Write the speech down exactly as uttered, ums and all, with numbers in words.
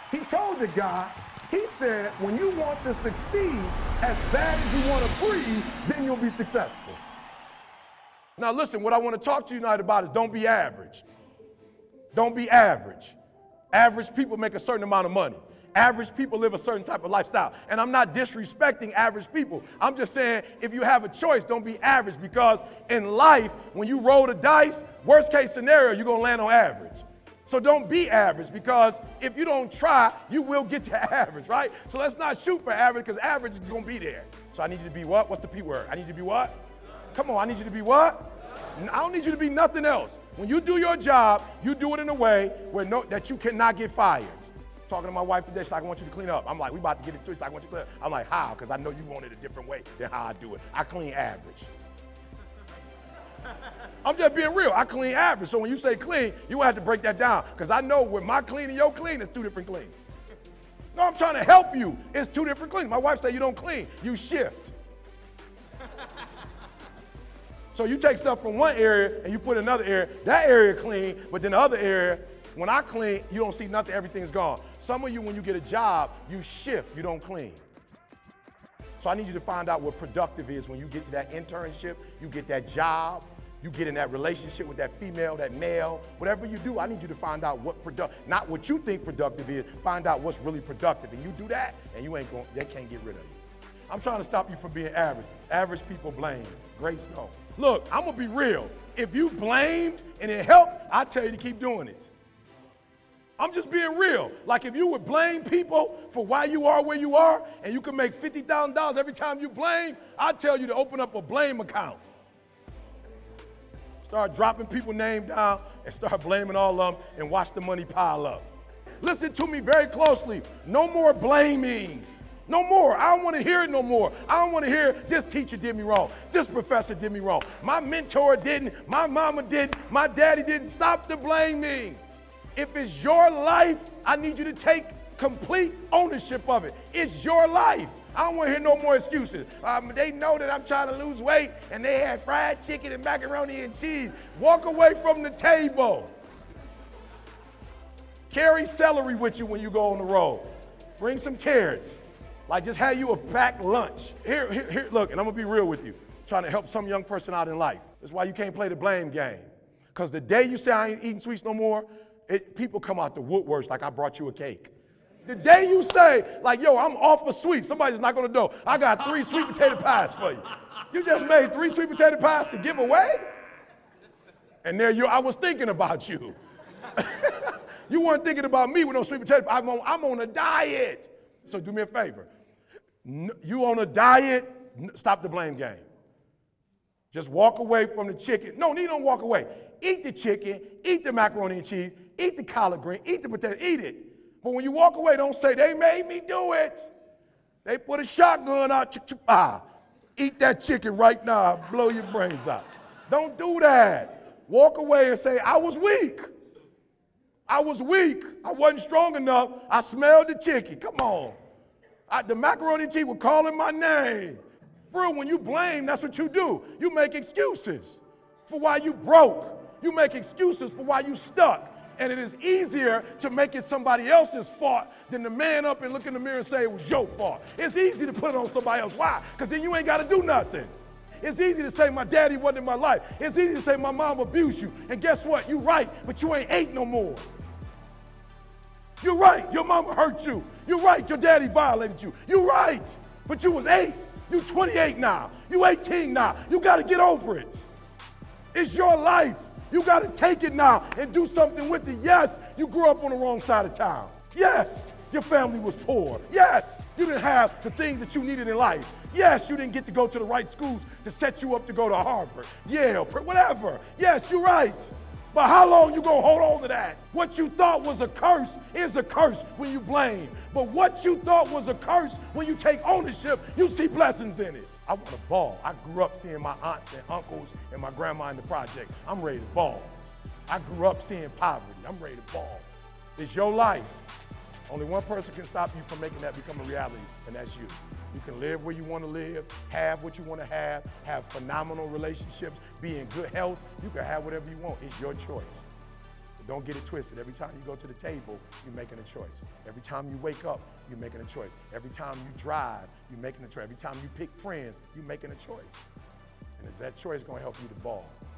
He told the guy, he said, when you want to succeed as bad as you want to breathe, then you'll be successful. Now listen, what I want to talk to you tonight about is don't be average. Don't be average. Average people make a certain amount of money. Average people live a certain type of lifestyle. And I'm not disrespecting average people. I'm just saying if you have a choice, don't be average, because in life, when you roll the dice, worst case scenario, you're going to land on average. So don't be average, because if you don't try, you will get to average, right? So let's not shoot for average, because average is going to be there. So I need you to be what? What's the P word? I need you to be what? Come on, I need you to be what? I don't need you to be nothing else. When you do your job, you do it in a way where no, that you cannot get fired. Talking to my wife today, she's like, I want you to clean up. I'm like, we about to get into it. She's like, I want you to clean up. I'm like, how? Because I know you want it a different way than how I do it. I clean average. I'm just being real. I clean average. So when you say clean, you have to break that down, because I know with my clean and your clean, it's two different cleans. No, I'm trying to help you. It's two different cleans. My wife said you don't clean, you shift. So you take stuff from one area and you put in another area. That area clean, but then the other area, when I clean, you don't see nothing, everything's gone. Some of you, when you get a job, you shift, you don't clean. So I need you to find out what productive is when you get to that internship, you get that job, you get in that relationship with that female, that male, whatever you do, I need you to find out what productive, not what you think productive is, find out what's really productive. And you do that, and you ain't going, they can't get rid of you. I'm trying to stop you from being average. Average people blame, grace don't. Look, I'm gonna be real. If you blamed and it helped, I tell you to keep doing it. I'm just being real. Like if you would blame people for why you are where you are, and you can make fifty thousand dollars every time you blame, I tell you to open up a blame account. Start dropping people's names down and start blaming all of them and watch the money pile up. Listen to me very closely. No more blaming. No more. I don't want to hear it no more. I don't want to hear this teacher did me wrong. This professor did me wrong. My mentor didn't. My mama didn't. My daddy didn't. Stop the blaming. If it's your life, I need you to take complete ownership of it. It's your life. I don't want to hear no more excuses. Um, they know that I'm trying to lose weight and they had fried chicken and macaroni and cheese. Walk away from the table. Carry celery with you when you go on the road. Bring some carrots. Like just have you a packed lunch. Here, here, here, look, and I'm gonna be real with you. I'm trying to help some young person out in life. That's why you can't play the blame game. Because the day you say I ain't eating sweets no more, it, people come out the woodworks like I brought you a cake. The day you say, like, yo, I'm off of sweets, somebody's knocking on the door. I got three sweet potato pies for you. You just made three sweet potato pies to give away? And there you, I was thinking about you. You weren't thinking about me with no sweet potato pies. I'm on, I'm on a diet. So do me a favor. You on a diet, stop the blame game. Just walk away from the chicken. No, you don't walk away. Eat the chicken, eat the macaroni and cheese, eat the collard green, eat the potato, eat it. But when you walk away, don't say, they made me do it. They put a shotgun out, ch ch ah. Eat that chicken right now, blow your brains out. Don't do that. Walk away and say, I was weak. I was weak. I wasn't strong enough. I smelled the chicken. Come on. I, the macaroni and cheese were calling my name. Bro, when you blame, that's what you do. You make excuses for why you broke. You make excuses for why you stuck. And it is easier to make it somebody else's fault than to man up and look in the mirror and say it was your fault. It's easy to put it on somebody else. Why? Because then you ain't got to do nothing. It's easy to say my daddy wasn't in my life. It's easy to say my mom abused you. And guess what? You right, but you ain't eight no more. You're right, your mama hurt you. You're right, your daddy violated you. You're right, but you was eight. You twenty-eight now. You eighteen now. You got to get over it. It's your life. You got to take it now and do something with it. Yes, you grew up on the wrong side of town. Yes, your family was poor. Yes, you didn't have the things that you needed in life. Yes, you didn't get to go to the right schools to set you up to go to Harvard, Yale, whatever. Yes, you're right. But how long you gonna hold on to that? What you thought was a curse is a curse when you blame. But what you thought was a curse, when you take ownership, you see blessings in it. I want to ball. I grew up seeing my aunts and uncles and my grandma in the project. I'm ready to ball. I grew up seeing poverty. I'm ready to ball. It's your life. Only one person can stop you from making that become a reality, and that's you. You can live where you want to live, have what you want to have, have phenomenal relationships, be in good health. You can have whatever you want. It's your choice. Don't get it twisted. Every time you go to the table, you're making a choice. Every time you wake up, you're making a choice. Every time you drive, you're making a choice. Every time you pick friends, you're making a choice. And is that choice gonna help you to ball?